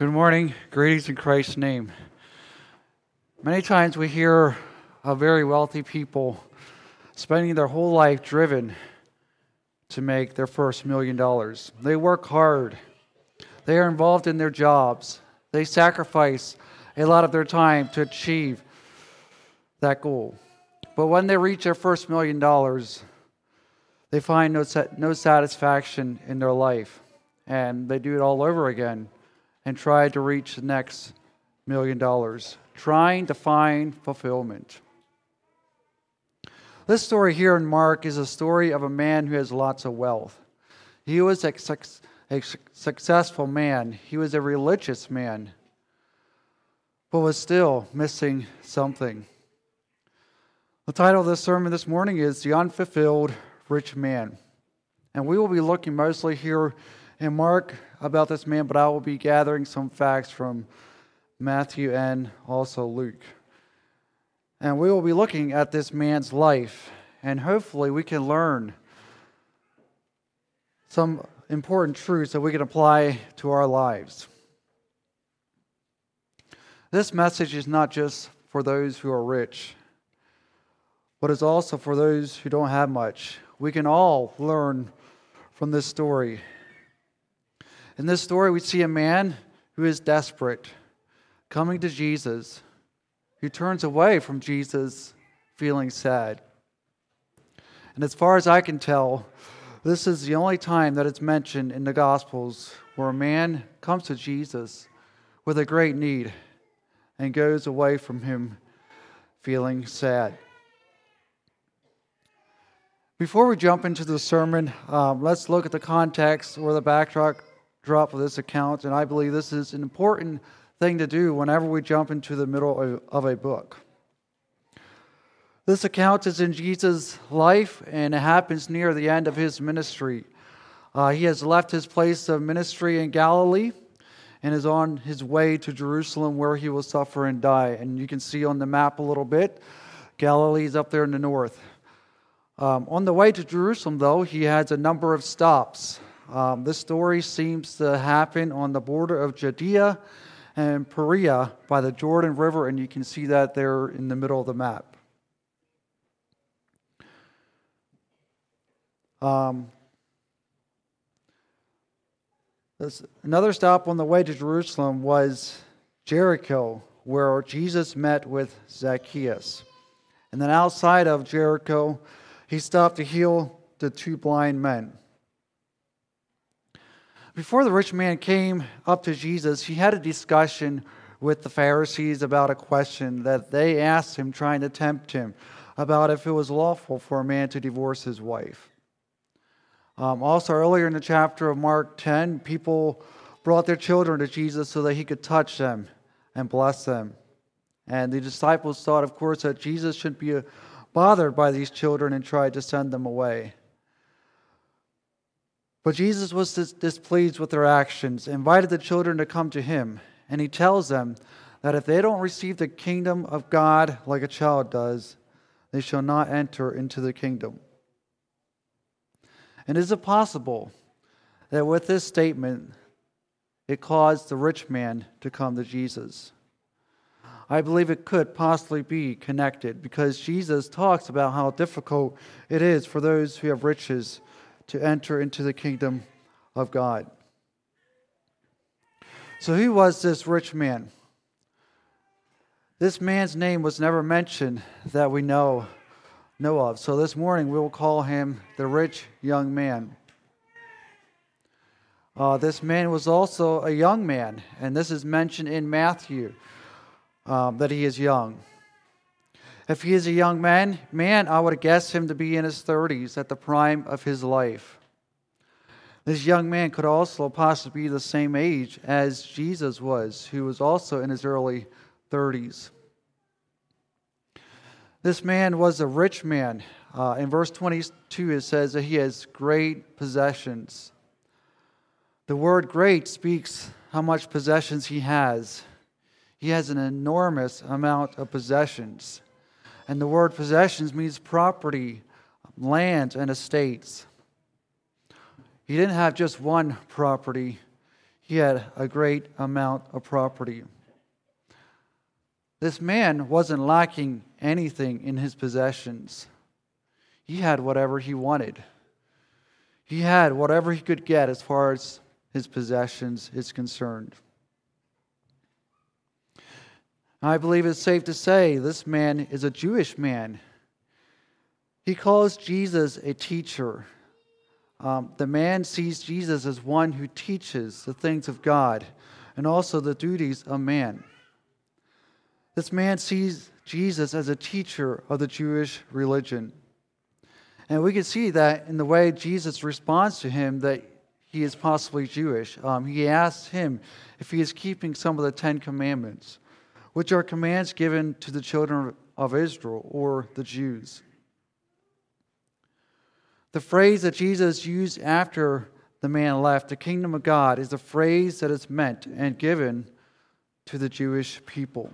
Good morning. Greetings in Christ's name. Many times we hear of very wealthy people spending their whole life driven to make their first $1 million. They work hard. They are involved in their jobs. They sacrifice a lot of their time to achieve that goal. But when they reach their first $1 million, they find no satisfaction in their life. And they do it all over again and try to reach the next $1 million, trying to find fulfillment. This story here in Mark is a story of a man who has lots of wealth. He was a successful man. He was a religious man, but was still missing something. The title of this sermon this morning is The Unfulfilled Rich Man. And we will be looking mostly here in Mark about this man, but I will be gathering some facts from Matthew and also Luke. And we will be looking at this man's life, and hopefully we can learn some important truths that we can apply to our lives. This message is not just for those who are rich, but it's also for those who don't have much. We can all learn from this story. In this story, we see a man who is desperate, coming to Jesus, who turns away from Jesus, feeling sad. And as far as I can tell, this is the only time that it's mentioned in the Gospels where a man comes to Jesus with a great need and goes away from him feeling sad. Before we jump into the sermon, let's look at the context or the backdrop of this account, and I believe this is an important thing to do whenever we jump into the middle of a book. This account is in Jesus' life, and it happens near the end of his ministry. He has left his place of ministry in Galilee and is on his way to Jerusalem, where he will suffer and die. And you can see on the map a little bit, Galilee is up there in the north. On the way to Jerusalem, though, he has a number of stops. This story seems to happen on the border of Judea and Perea by the Jordan River, and you can see that there in the middle of the map. Another stop on the way to Jerusalem was Jericho, where Jesus met with Zacchaeus. And then outside of Jericho, he stopped to heal the two blind men. Before the rich man came up to Jesus, he had a discussion with the Pharisees about a question that they asked him, trying to tempt him, about if it was lawful for a man to divorce his wife. Also, earlier in the chapter of Mark 10, people brought their children to Jesus so that he could touch them and bless them. And the disciples thought, of course, that Jesus shouldn't be bothered by these children and tried to send them away. But Jesus was displeased with their actions, invited the children to come to him, and he tells them that if they don't receive the kingdom of God like a child does, they shall not enter into the kingdom. And is it possible that with this statement, it caused the rich man to come to Jesus? I believe it could possibly be connected, because Jesus talks about how difficult it is for those who have riches to enter into the kingdom of God. So who was this rich man? This man's name was never mentioned that we know of. So this morning we will call him the rich young man. This man was also a young man, and this is mentioned in Matthew that he is young. If he is a young man, I would guess him to be in his 30s at the prime of his life. This young man could also possibly be the same age as Jesus was, who was also in his early 30s. This man was a rich man. In verse 22 it says that he has great possessions. The word great speaks how much possessions he has. He has an enormous amount of possessions. And the word possessions means property, land, and estates. He didn't have just one property. He had a great amount of property. This man wasn't lacking anything in his possessions. He had whatever he wanted. He had whatever he could get as far as his possessions is concerned. I believe it's safe to say this man is a Jewish man. He calls Jesus a teacher. The man sees Jesus as one who teaches the things of God and also the duties of man. This man sees Jesus as a teacher of the Jewish religion. And we can see that in the way Jesus responds to him that he is possibly Jewish. He asks him if he is keeping some of the 10 Commandments, which are commands given to the children of Israel or the Jews. The phrase that Jesus used after the man left, the kingdom of God, is the phrase that is meant and given to the Jewish people.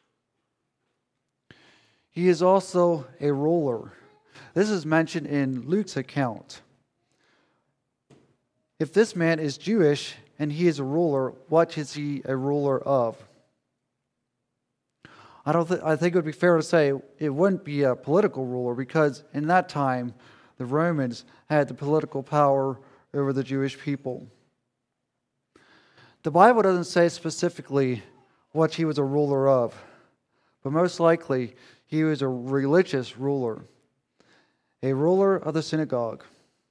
He is also a ruler. This is mentioned in Luke's account. If this man is Jewish and he is a ruler, what is he a ruler of? I think it would be fair to say it wouldn't be a political ruler, because in that time the Romans had the political power over the Jewish people. The Bible doesn't say specifically what he was a ruler of, but most likely he was a religious ruler, a ruler of the synagogue.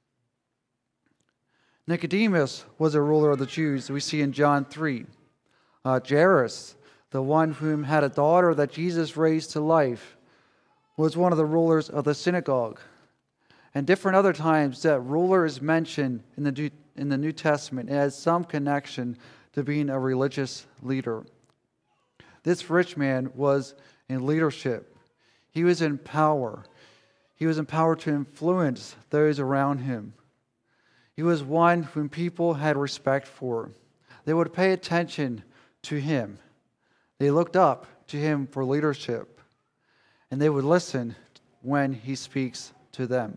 Nicodemus was a ruler of the Jews, we see in John 3. Jairus, the one whom had a daughter that Jesus raised to life, was one of the rulers of the synagogue. And different other times that ruler is mentioned in the New Testament. It has some connection to being a religious leader. This rich man was in leadership. He was in power. He was empowered to influence those around him. He was one whom people had respect for. They would pay attention to him. They looked up to him for leadership, and they would listen when he speaks to them.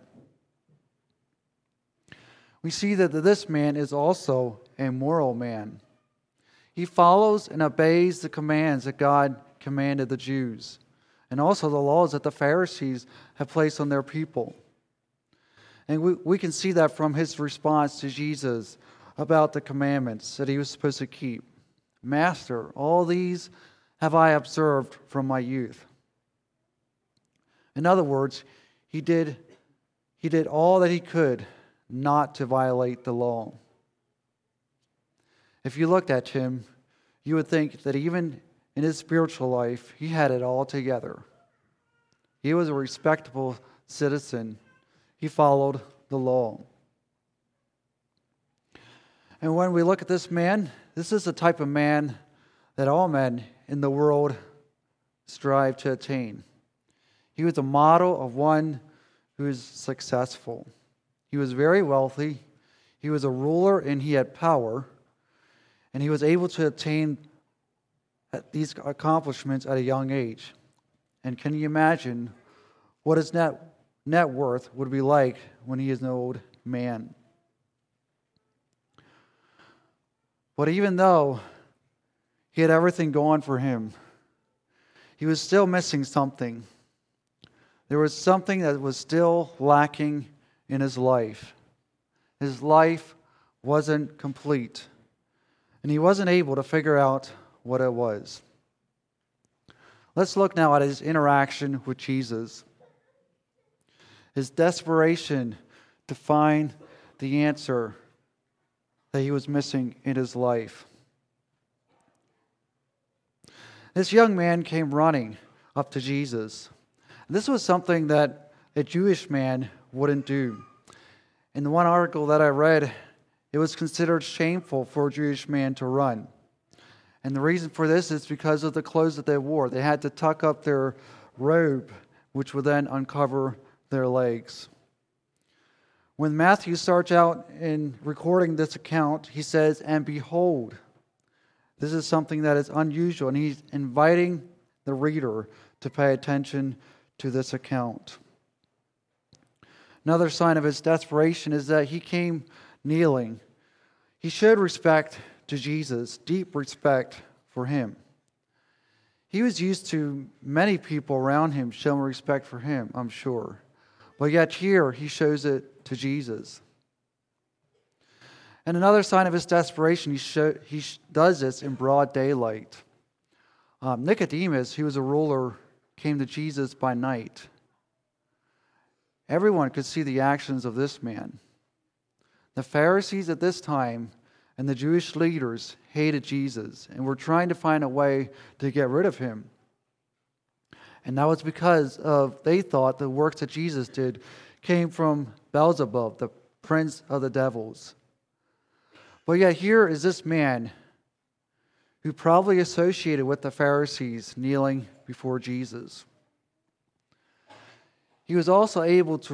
We see that this man is also a moral man. He follows and obeys the commands that God commanded the Jews, and also the laws that the Pharisees have placed on their people. And we can see that from his response to Jesus about the commandments that he was supposed to keep. Master, all these have I observed from my youth. In other words, he did all that he could not to violate the law. If you looked at him, you would think that even in his spiritual life, he had it all together. He was a respectable citizen. He followed the law. And when we look at this man, this is the type of man that all men in the world strive to attain. He was a model of one who is successful. He was very wealthy. He was a ruler and he had power. And he was able to attain these accomplishments at a young age. And can you imagine what his net worth would be like when he is an old man? But even though he had everything going for him, he was still missing something. There was something that was still lacking in his life. His life wasn't complete, and he wasn't able to figure out what it was. Let's look now at his interaction with Jesus. His desperation to find the answer that he was missing in his life. This young man came running up to Jesus. This was something that a Jewish man wouldn't do. In the one article that I read, it was considered shameful for a Jewish man to run. And the reason for this is because of the clothes that they wore. They had to tuck up their robe, which would then uncover their legs. When Matthew starts out in recording this account, he says, "And behold." This is something that is unusual, and he's inviting the reader to pay attention to this account. Another sign of his desperation is that he came kneeling. He showed respect to Jesus deep respect for him. He was used to many people around him showing respect for him, I'm sure. But yet here he shows it to Jesus. And another sign of his desperation, he does this in broad daylight. Nicodemus, who was a ruler, came to Jesus by night. Everyone could see the actions of this man. The Pharisees at this time and the Jewish leaders hated Jesus and were trying to find a way to get rid of him. And that was because they thought the works that Jesus did came from Beelzebub, the prince of the devils. But yet here is this man who probably associated with the Pharisees kneeling before Jesus. He was also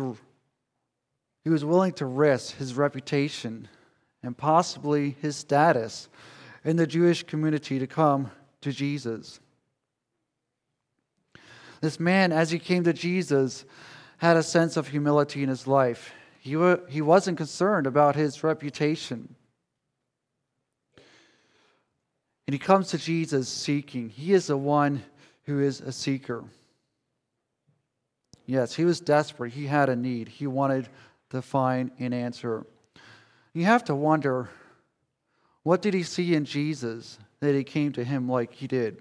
he was willing to risk his reputation and possibly his status in the Jewish community to come to Jesus. This man, as he came to Jesus, had a sense of humility in his life. He wasn't concerned about his reputation. And he comes to Jesus seeking. He is the one who is a seeker. Yes, he was desperate. He had a need. He wanted to find an answer. You have to wonder, what did he see in Jesus that he came to him like he did?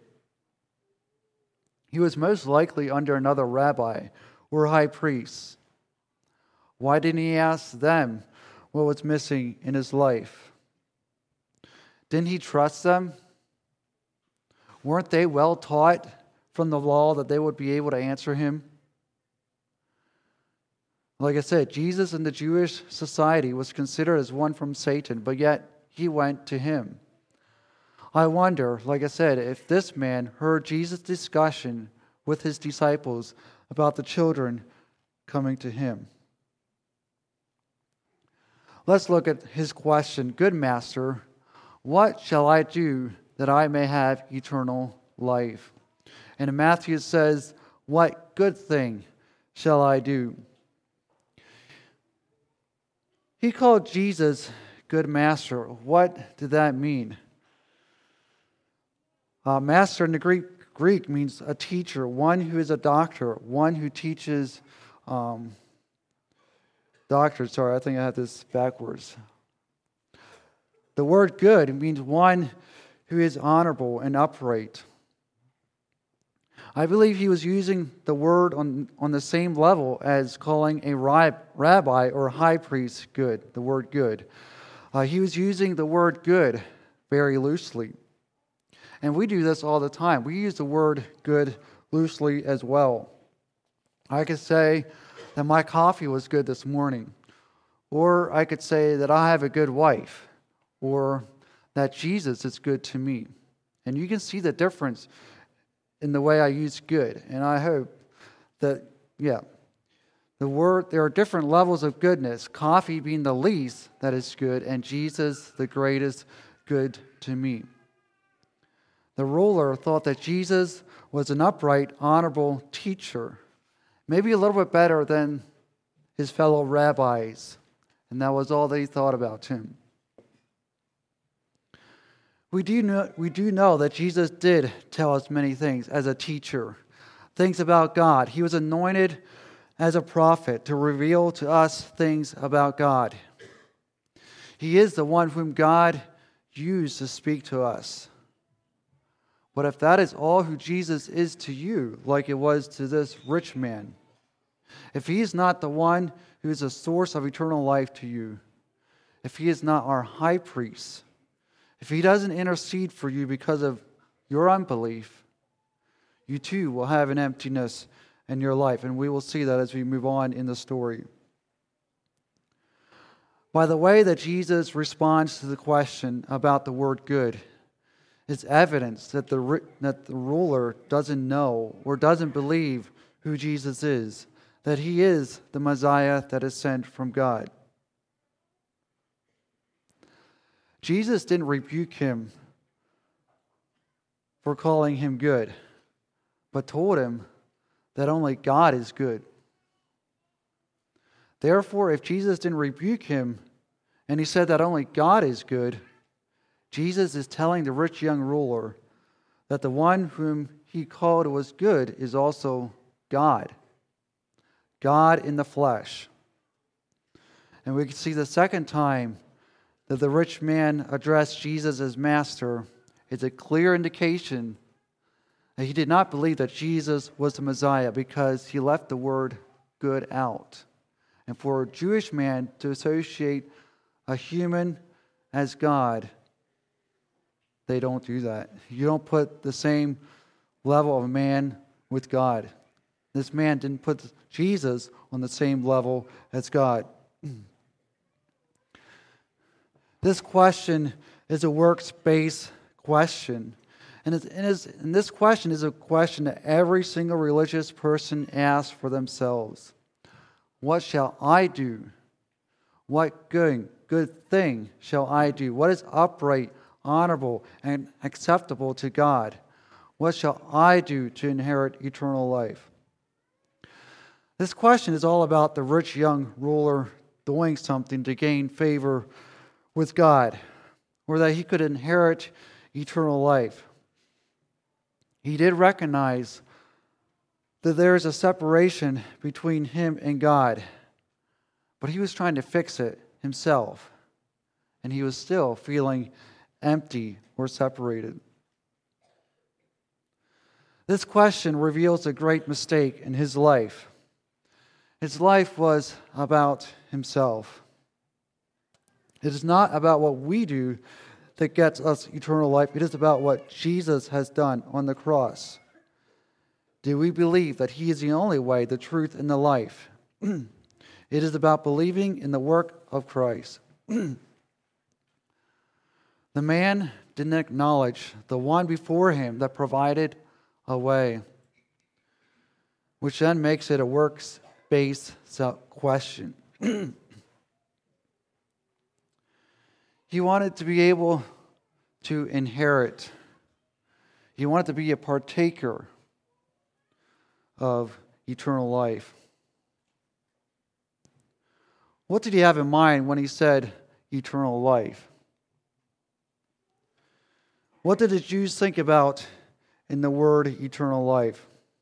He was most likely under another rabbi or high priest. Why didn't he ask them what was missing in his life? Didn't he trust them? Weren't they well taught from the law that they would be able to answer him? Like I said, Jesus in the Jewish society was considered as one from Satan, but yet he went to him. I wonder, like I said, if this man heard Jesus' discussion with his disciples about the children coming to him. Let's look at his question. Good master, what shall I do that I may have eternal life? And in Matthew it says, what good thing shall I do? He called Jesus good master. What did that mean? Master in the Greek means a teacher, one who is a doctor, one who teaches doctor. Sorry, I think I had this backwards. The word good means one who is honorable and upright. I believe he was using the word on the same level as calling a rabbi or high priest good, the word good. He was using the word good very loosely. And we do this all the time. We use the word good loosely as well. I could say that my coffee was good this morning. Or I could say that I have a good wife. Or that Jesus is good to me. And you can see the difference in the way I use good. And I hope that, there are different levels of goodness. Coffee being the least that is good, and Jesus the greatest good to me. The ruler thought that Jesus was an upright, honorable teacher, maybe a little bit better than his fellow rabbis, and that was all they thought about him. We do know that Jesus did tell us many things as a teacher, things about God. He was anointed as a prophet to reveal to us things about God. He is the one whom God used to speak to us. But if that is all who Jesus is to you, like it was to this rich man, if he is not the one who is the source of eternal life to you, if he is not our high priest, if he doesn't intercede for you because of your unbelief, you too will have an emptiness in your life. And we will see that as we move on in the story. By the way that Jesus responds to the question about the word good, it's evidence that the ruler doesn't know or doesn't believe who Jesus is, that he is the Messiah that is sent from God. Jesus didn't rebuke him for calling him good, but told him that only God is good. Therefore, if Jesus didn't rebuke him and he said that only God is good, Jesus is telling the rich young ruler that the one whom he called was good is also God. God in the flesh. And we can see the second time that the rich man addressed Jesus as master is a clear indication that he did not believe that Jesus was the Messiah because he left the word good out. And for a Jewish man to associate a human as God, they don't do that. You don't put the same level of man with God. This man didn't put Jesus on the same level as God. This question is a works-based question. And this question is a question that every single religious person asks for themselves. What shall I do? What good thing shall I do? What is upright, honorable, and acceptable to God? What shall I do to inherit eternal life? This question is all about the rich young ruler doing something to gain favor with God, or that he could inherit eternal life. He did recognize that there is a separation between him and God, but he was trying to fix it himself, and he was still feeling empty or separated. This question reveals a great mistake in his life. His life was about himself. It is not about what we do that gets us eternal life. It is about what Jesus has done on the cross. Do we believe that he is the only way, the truth, and the life? It is about believing in the work of Christ. The man didn't acknowledge the one before him that provided a way, which then makes it a works-based question. He wanted to be able to inherit. He wanted to be a partaker of eternal life. What did he have in mind when he said eternal life? What did the Jews think about in the word eternal life?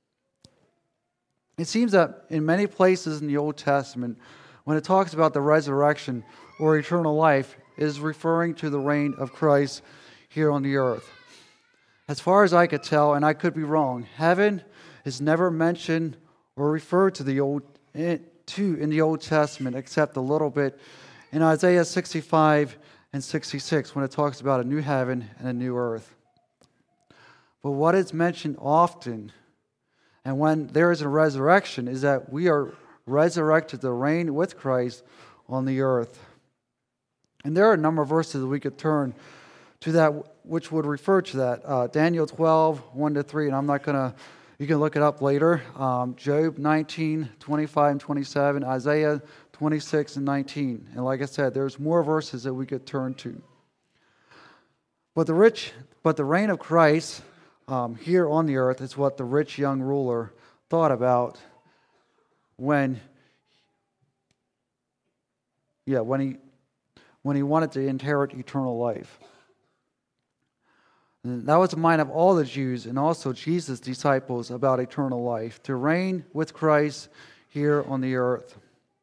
It seems that in many places in the Old Testament, when it talks about the resurrection or eternal life, it is referring to the reign of Christ here on the earth. As far as I could tell, and I could be wrong, heaven is never mentioned or referred to in the Old Testament except a little bit in Isaiah 65 and 66 when it talks about a new heaven and a new earth. But what is mentioned often, and when there is a resurrection, is that we are resurrected to reign with Christ on the earth. And there are a number of verses that we could turn to that which would refer to that. Daniel 12, 1-3, and I'm not going to, you can look it up later. Job 19, 25 and 27, Isaiah 26 and 19. And like I said, there's more verses that we could turn to. But the reign of Christ here on the earth is what the rich young ruler thought about when he wanted to inherit eternal life. And that was the mind of all the Jews and also Jesus' disciples about eternal life, to reign with Christ here on the earth.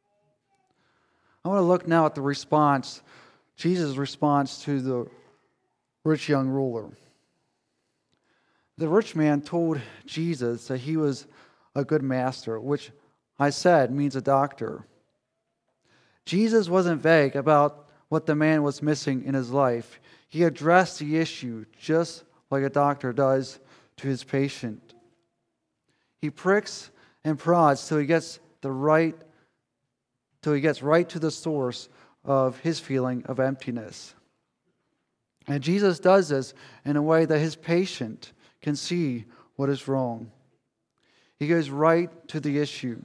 I want to look now at the response, Jesus' response to the rich young ruler. The rich man told Jesus that he was a good master, which I said means a doctor. Jesus wasn't vague about what the man was missing in his life. He addressed the issue just like a doctor does to his patient. He pricks and prods till he gets right to the source of his feeling of emptiness. And Jesus does this in a way that his patient can see what is wrong. He goes right to the issue.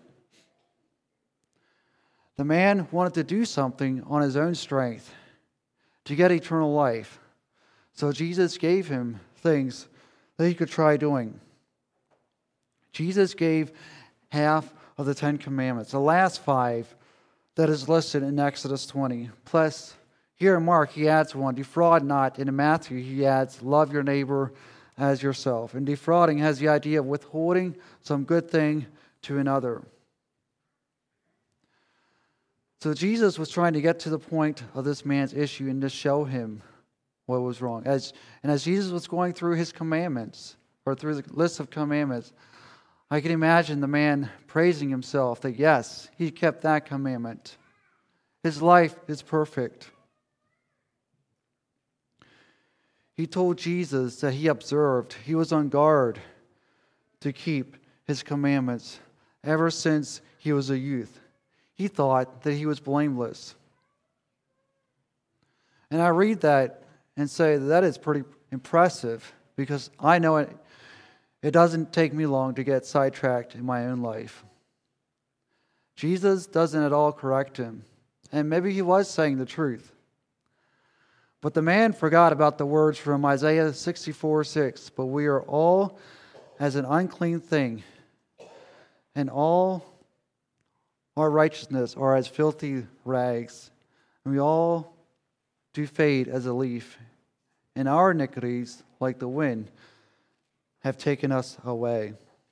The man wanted to do something on his own strength to get eternal life. So Jesus gave him things that he could try doing. Jesus gave half of the 10 Commandments, the last 5 that is listed in Exodus 20. Plus, Here in Mark, he adds one, defraud not. And in Matthew, he adds, love your neighbor as yourself. And defrauding has the idea of withholding some good thing to another. So Jesus was trying to get to the point of this man's issue and to show him what was wrong. As Jesus was going through his commandments, or through the list of commandments, I can imagine the man praising himself that yes, he kept that commandment. His life is perfect. He told Jesus that he was on guard to keep his commandments ever since he was a youth. He thought that he was blameless. And I read that and say that is pretty impressive, because I know it doesn't take me long to get sidetracked in my own life. Jesus doesn't at all correct him. And maybe he was saying the truth. But the man forgot about the words from Isaiah 64:6. But we are all as an unclean thing, and all our righteousness are as filthy rags. And we all do fade as a leaf, and our iniquities, like the wind, have taken us away.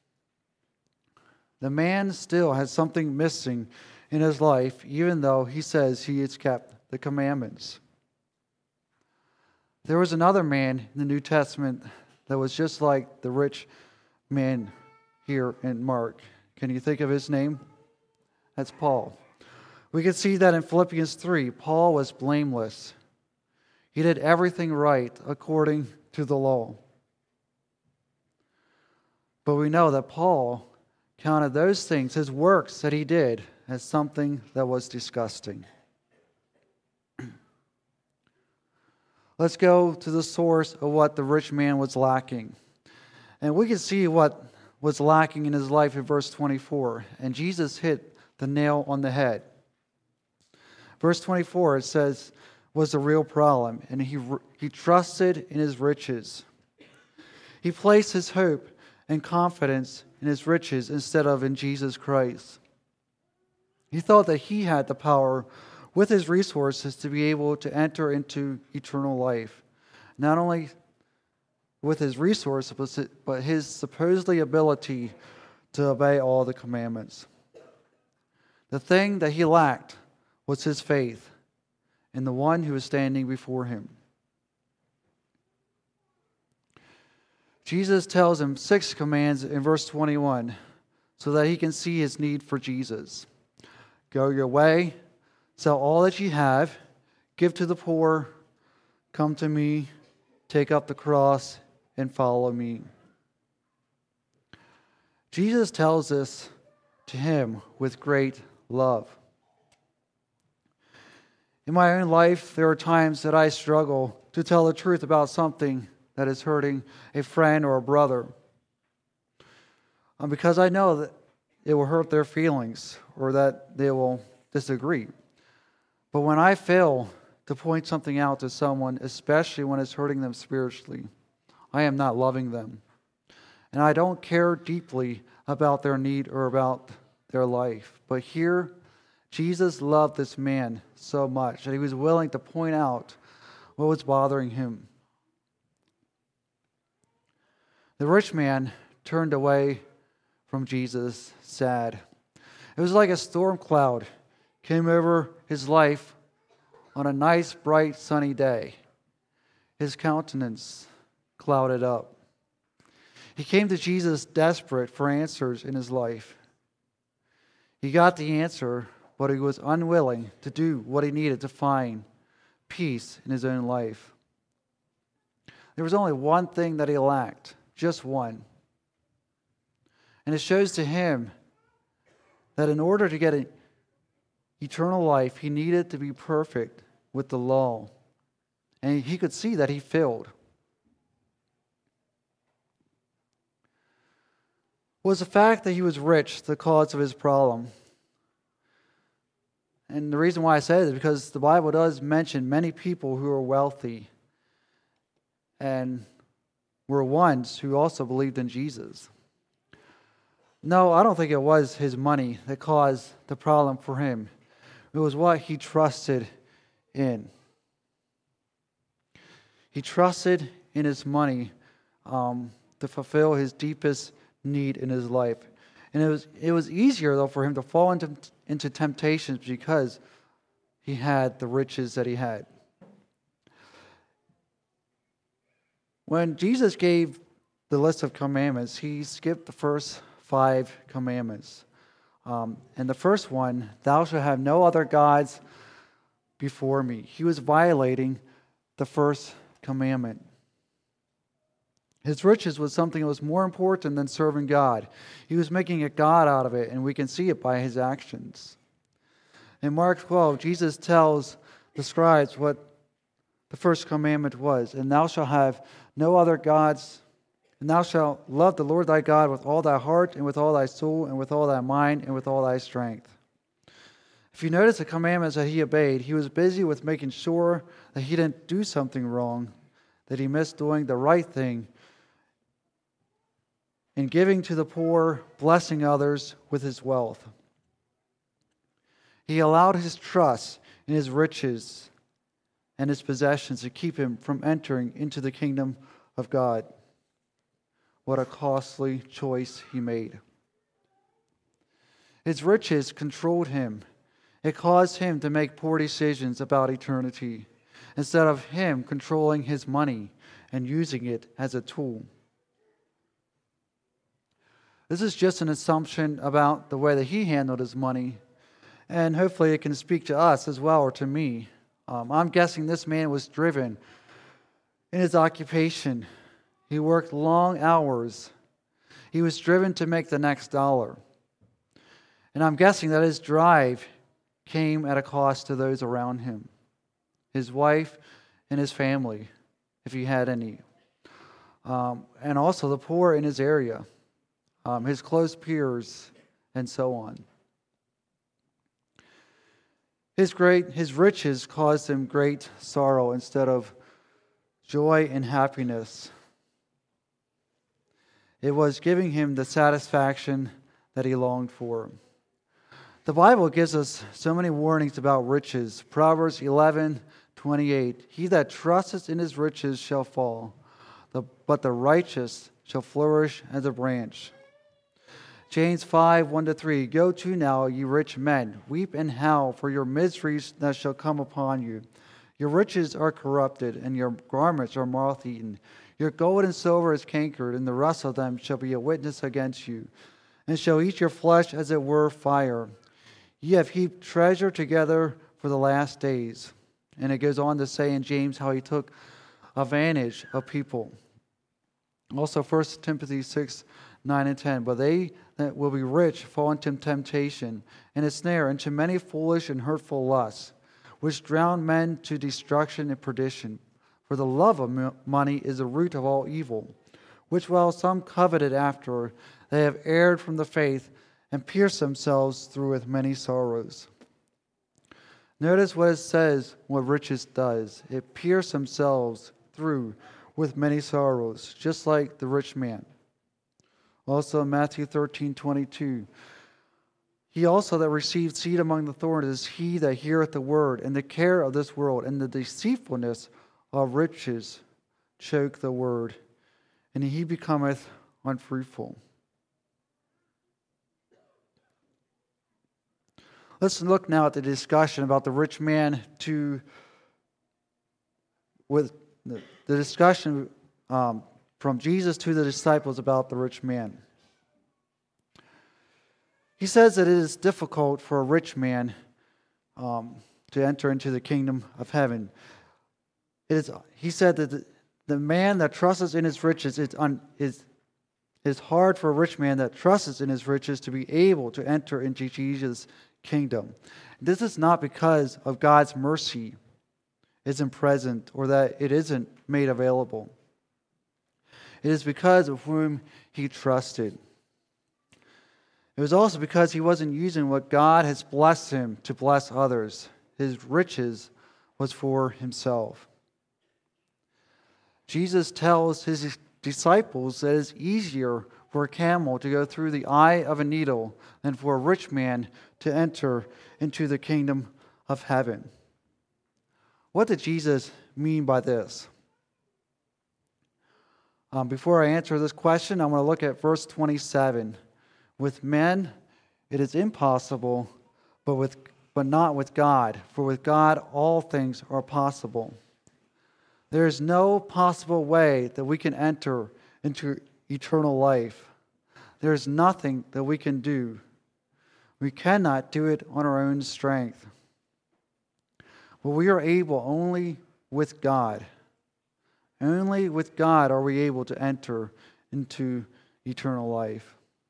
The man still has something missing in his life, even though he says he has kept the commandments. There was another man in the New Testament that was just like the rich man here in Mark. Can you think of his name? That's Paul. We can see that in Philippians 3. Paul was blameless. He did everything right according to the law. But we know that Paul counted those things, his works that he did, as something that was disgusting. Let's go to the source of what the rich man was lacking. And we can see what was lacking in his life in verse 24. And Jesus hit the nail on the head. Verse 24, it says, was the real problem. And he trusted in his riches. He placed his hope and confidence in his riches instead of in Jesus Christ. He thought that he had the power with his resources to be able to enter into eternal life. Not only with his resources, but his supposedly ability to obey all the commandments. The thing that he lacked was his faith in the one who was standing before him. Jesus tells him 6 commands in verse 21 so that he can see his need for Jesus. Go your way, sell all that you have, give to the poor, come to me, take up the cross, and follow me. Jesus tells this to him with great love. In my own life, there are times that I struggle to tell the truth about something that is hurting a friend or a brother, because I know that it will hurt their feelings or that they will disagree. But when I fail to point something out to someone, especially when it's hurting them spiritually, I am not loving them. And I don't care deeply about their need or about their life. But here, Jesus loved this man so much that he was willing to point out what was bothering him. The rich man turned away from Jesus sad. It was like a storm cloud came over his life on a nice, bright, sunny day. His countenance clouded up. He came to Jesus desperate for answers in his life. He got the answer, but he was unwilling to do what he needed to find peace in his own life. There was only one thing that he lacked, just one. And it shows to him that in order to get an eternal life, he needed to be perfect with the law. And he could see that he failed. Was the fact that he was rich the cause of his problem? And the reason why I say this is because the Bible does mention many people who are wealthy and were ones who also believed in Jesus. No, I don't think it was his money that caused the problem for him. It was what he trusted in. He trusted in his money to fulfill his deepest need in his life. And it was easier, though, for him to fall into temptations because he had the riches that he had. When Jesus gave the list of commandments, he skipped the first 5 commandments. And the first one, thou shalt have no other gods before me. He was violating the first commandment. His riches was something that was more important than serving God. He was making a God out of it, and we can see it by his actions. In Mark 12, Jesus describes what the first commandment was. And thou shalt have no other gods, and thou shalt love the Lord thy God with all thy heart, and with all thy soul, and with all thy mind, and with all thy strength. If you notice the commandments that he obeyed, he was busy with making sure that he didn't do something wrong, that he missed doing the right thing, in giving to the poor, blessing others with his wealth. He allowed his trust in his riches and his possessions to keep him from entering into the kingdom of God. What a costly choice he made. His riches controlled him. It caused him to make poor decisions about eternity instead of him controlling his money and using it as a tool. This is just an assumption about the way that he handled his money, and hopefully it can speak to us as well, or to me. I'm guessing this man was driven in his occupation. He worked long hours. He was driven to make the next dollar. And I'm guessing that his drive came at a cost to those around him, his wife and his family, if he had any, and also the poor in his area, his close peers, and so on. His riches caused him great sorrow instead of joy and happiness. It was giving him the satisfaction that he longed for. The Bible gives us so many warnings about riches. Proverbs 11:28. He that trusteth in his riches shall fall, but the righteous shall flourish as a branch. James 5:1-3. Go to now, ye rich men, weep and howl for your miseries that shall come upon you. Your riches are corrupted, and your garments are moth-eaten. Your gold and silver is cankered, and the rust of them shall be a witness against you, and shall eat your flesh as it were fire. Ye have heaped treasure together for the last days. And it goes on to say in James how he took advantage of people. Also 1 Timothy 6:9-10. But they that will be rich fall into temptation and a snare, into many foolish and hurtful lusts, which drown men to destruction and perdition. For the love of money is the root of all evil, which while some coveted after, they have erred from the faith and pierced themselves through with many sorrows. Notice what it says, what riches does. It pierced themselves through with many sorrows, just like the rich man. Also Matthew 13:22. He also that received seed among the thorns is he that heareth the word, and the care of this world and the deceitfulness of riches choke the word, and he becometh unfruitful. Let's look now at the discussion about the rich man with the discussion from Jesus to the disciples about the rich man. He says that it is difficult for a rich man to enter into the kingdom of heaven. He said that the man that trusts in his riches, it's hard for a rich man that trusts in his riches to be able to enter into Jesus' kingdom. This is not because of God's mercy isn't present or that it isn't made available. It is because of whom he trusted. It was also because he wasn't using what God has blessed him to bless others. His riches was for himself. Jesus tells his disciples that it's easier for a camel to go through the eye of a needle than for a rich man to enter into the kingdom of heaven. What did Jesus mean by this? Before I answer this question, I want to look at verse 27. With men, it is impossible, but not with God. For with God, all things are possible. There is no possible way that we can enter into eternal life. There is nothing that we can do. We cannot do it on our own strength. But we are able only with God. Only with God are we able to enter into eternal life.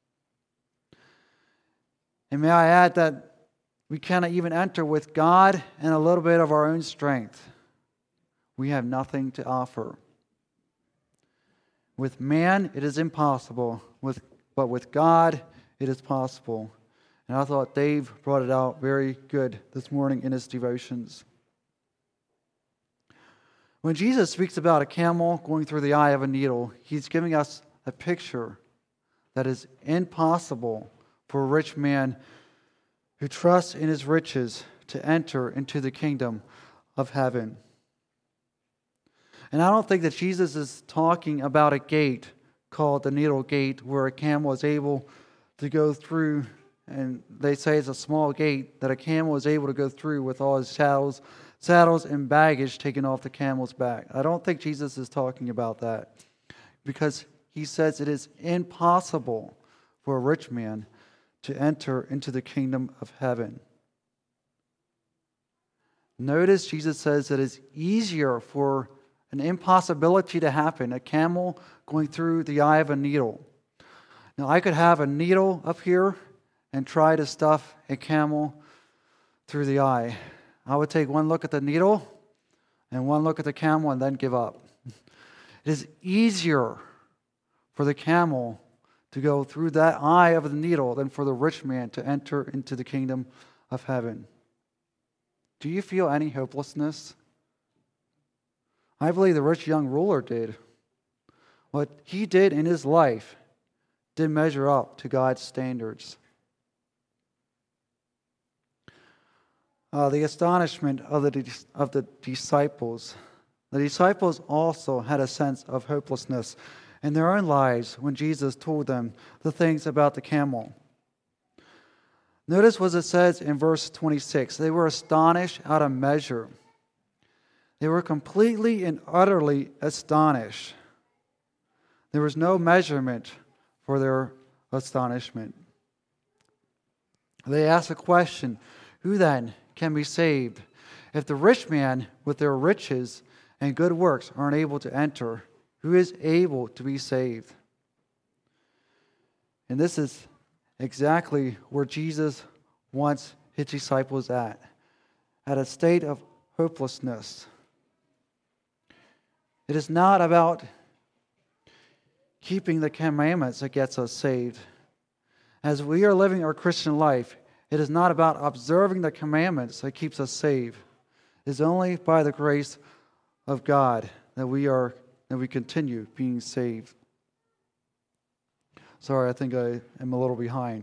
And may I add that we cannot even enter with God and a little bit of our own strength. We have nothing to offer. With man, it is impossible, but with God, it is possible. And I thought Dave brought it out very good this morning in his devotions. When Jesus speaks about a camel going through the eye of a needle, he's giving us a picture that is impossible for a rich man who trusts in his riches to enter into the kingdom of heaven. And I don't think that Jesus is talking about a gate called the needle gate where a camel is able to go through, and they say it's a small gate that a camel is able to go through with all his saddles and baggage taken off the camel's back. I don't think Jesus is talking about that, because he says it is impossible for a rich man to enter into the kingdom of heaven. Notice Jesus says it is easier for an impossibility to happen, a camel going through the eye of a needle. Now, I could have a needle up here and try to stuff a camel through the eye. I would take one look at the needle and one look at the camel and then give up. It is easier for the camel to go through that eye of the needle than for the rich man to enter into the kingdom of heaven. Do you feel any hopelessness? I believe the rich young ruler did. What he did in his life didn't measure up to God's standards. The astonishment of the disciples. The disciples also had a sense of hopelessness in their own lives when Jesus told them the things about the camel. Notice what it says in verse 26. They were astonished out of measure. They were completely and utterly astonished. There was no measurement for their astonishment. They asked a question, who then can be saved? If the rich man with their riches and good works aren't able to enter, who is able to be saved? And this is exactly where Jesus wants his disciples at a state of hopelessness. It is not about keeping the commandments that gets us saved. As we are living our Christian life, it is not about observing the commandments that keeps us saved. It is only by the grace of God that we continue being saved. Sorry, I think I am a little behind.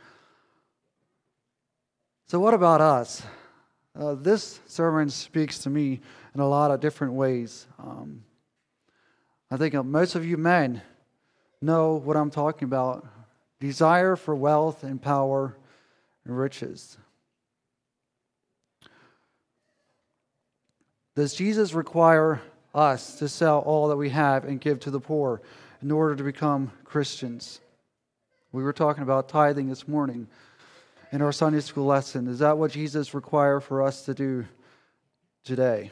So what about us? This sermon speaks to me in a lot of different ways. I think most of you men know what I'm talking about. Desire for wealth and power and riches. Does Jesus require us to sell all that we have and give to the poor in order to become Christians? We were talking about tithing this morning in our Sunday school lesson. Is that what Jesus requires for us to do today?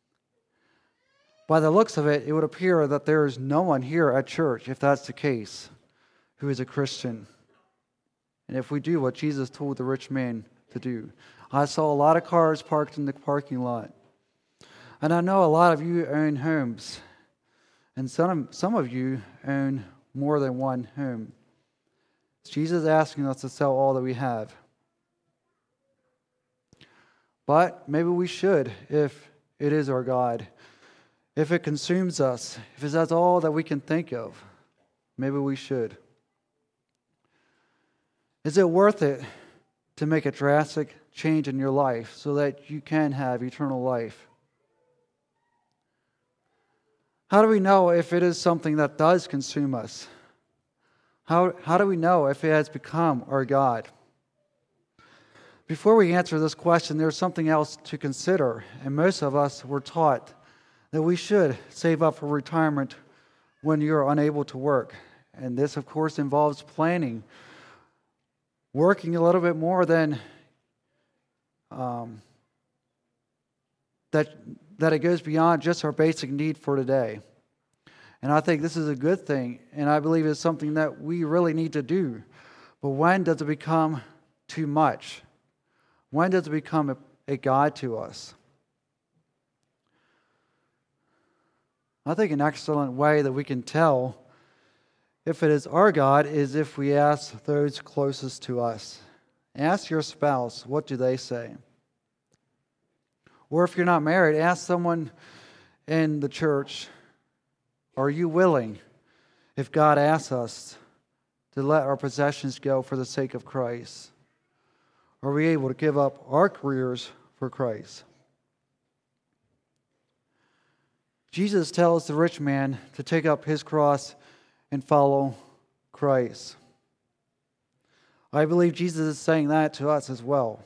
By the looks of it, it would appear that there is no one here at church, if that's the case, who is a Christian. And if we do what Jesus told the rich man to do. I saw a lot of cars parked in the parking lot. And I know a lot of you own homes. And some of you own more than one home. Jesus is asking us to sell all that we have. But maybe we should, if it is our God. If it consumes us, if that's all that we can think of, maybe we should. Is it worth it to make a drastic change in your life so that you can have eternal life? How do we know if it is something that does consume us? How do we know if it has become our God? Before we answer this question, there's something else to consider, and most of us were taught that we should save up for retirement when you're unable to work. And this, of course, involves planning, working a little bit more than that it goes beyond just our basic need for today. And I think this is a good thing, and I believe it's something that we really need to do. But when does it become too much? When does it become a God to us? I think an excellent way that we can tell if it is our God is if we ask those closest to us. Ask your spouse, what do they say? Or if you're not married, ask someone in the church, are you willing, if God asks us, to let our possessions go for the sake of Christ? Are we able to give up our careers for Christ? Jesus tells the rich man to take up his cross and follow Christ. I believe Jesus is saying that to us as well.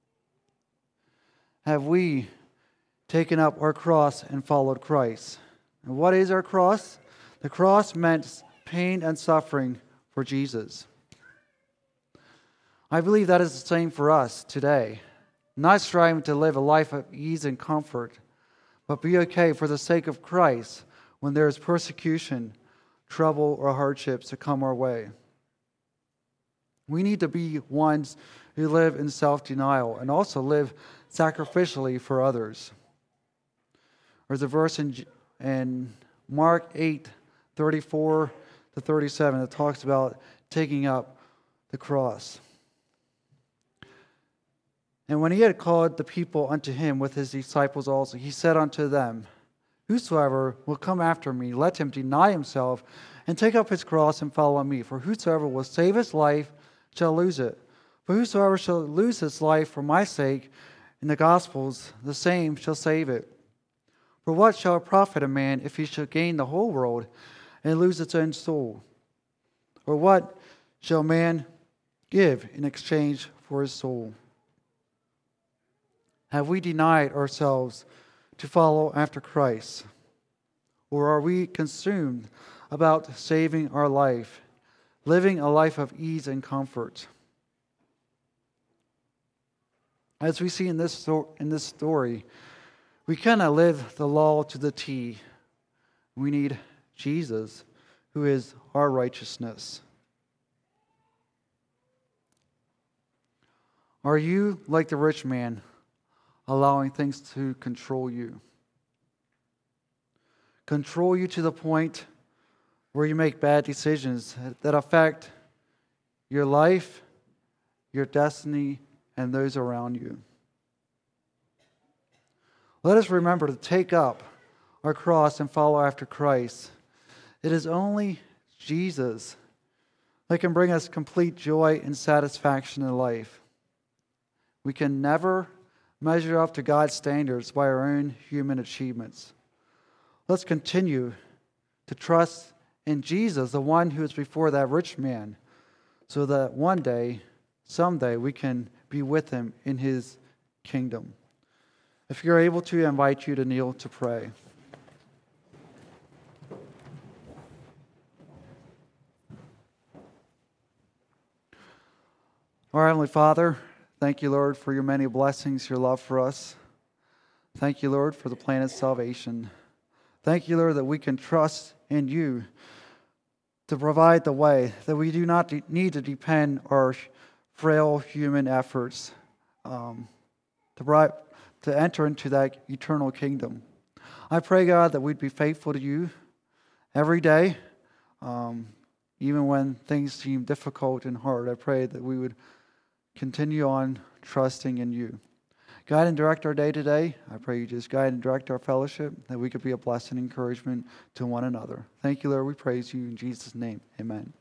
Have we taken up our cross and followed Christ? And what is our cross? The cross meant pain and suffering for Jesus. I believe that is the same for us today. Not striving to live a life of ease and comfort, but be okay for the sake of Christ when there is persecution, trouble, or hardships to come our way. We need to be ones who live in self-denial and also live sacrificially for others. There's a verse in Mark 8:34-37 that talks about taking up the cross. And when he had called the people unto him with his disciples also, he said unto them, whosoever will come after me, let him deny himself and take up his cross and follow me. For whosoever will save his life shall lose it. But whosoever shall lose his life for my sake in the Gospels, the same shall save it. For what shall it profit a man if he shall gain the whole world and lose its own soul? Or what shall man give in exchange for his soul? Have we denied ourselves to follow after Christ? Or are we consumed about saving our life, living a life of ease and comfort? As we see in this story, we cannot live the law to the T. We need Jesus, who is our righteousness. Are you like the rich man, allowing things to control you? Control you to the point where you make bad decisions that affect your life, your destiny, and those around you. Let us remember to take up our cross and follow after Christ. It is only Jesus that can bring us complete joy and satisfaction in life. We can never measure up to God's standards by our own human achievements. Let's continue to trust in Jesus, the one who is before that rich man, so that one day, someday, we can be with him in his kingdom. If you're able to, I invite you to kneel to pray. Our Heavenly Father, thank you, Lord, for your many blessings, your love for us. Thank you, Lord, for the plan of salvation. Thank you, Lord, that we can trust in you to provide the way, that we do not need to depend on our frail human efforts to enter into that eternal kingdom. I pray, God, that we'd be faithful to you every day, even when things seem difficult and hard. I pray that we would continue on trusting in you. Guide and direct our day today. I pray you just guide and direct our fellowship, that we could be a blessing and encouragement to one another. Thank you, Lord. We praise you in Jesus' name. Amen.